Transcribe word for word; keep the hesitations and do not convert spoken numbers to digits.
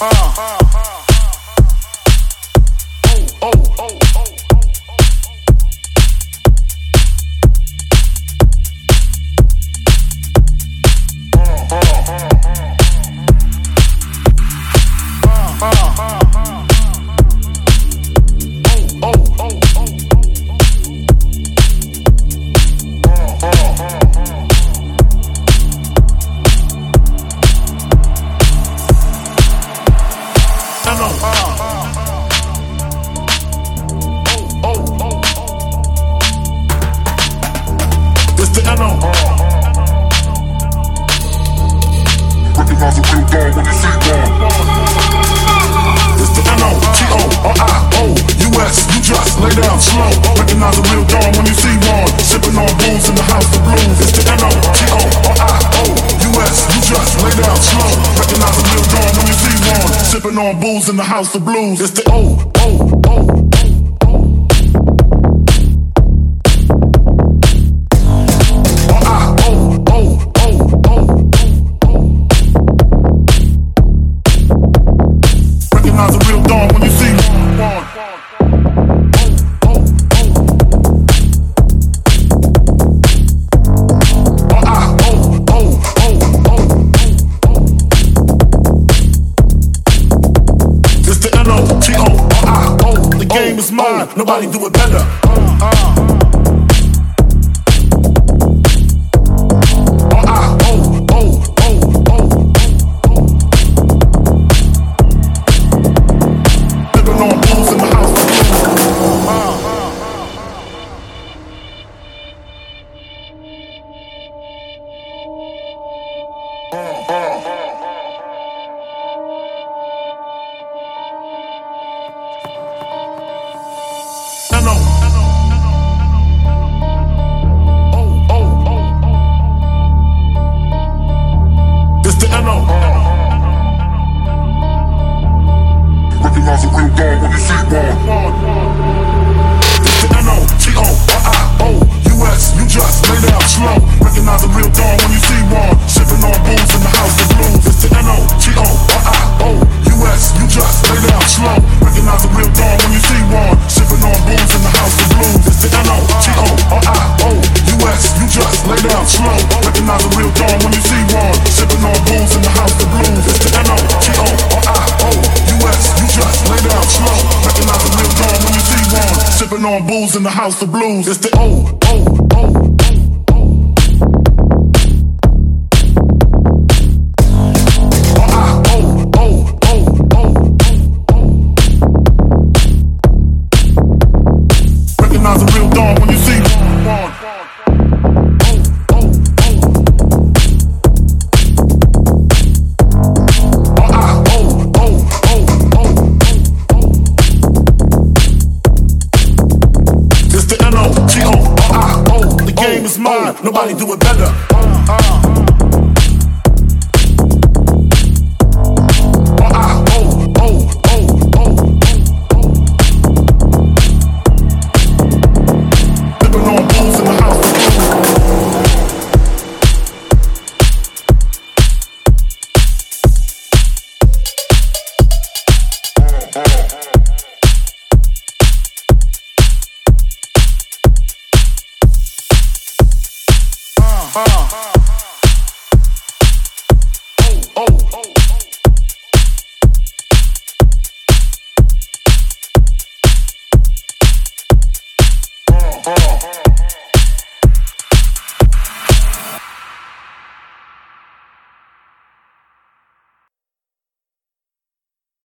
On booze in the house of blues. It's the O, O, O. Recognize a real dawn when you see one. Is mine, nobody do it better. Uh, uh. Oh, ah, oh, oh, oh, oh. Living on blues in the house of blues. Uh, uh. Uh, uh. Recognize a real dog when you see one. It's the N O T O R I O U S. You just lay down slow. Recognize a real dog when you see one. Sipping on booze in the house of blues. It's the N O T O R I O U S. You just lay down slow. Recognize a real dog when you see one. Sipping on booze in the house of blues. It's the N O T O R I O U S. You just lay down slow. Recognize a real dog when you see one. Sipping on booze in the house of blues. It's the N O T O R I O U S. You just lay down slow. Recognize a real dog when you see one. Sipping on booze in the house of blues. It's the O, O, O. Recognize a real dog when you see one. Is mine, nobody do it better. Uh, uh. Uh, oh, oh, oh, oh. Living on blues in the house of blues. Uh, uh. Uh, uh.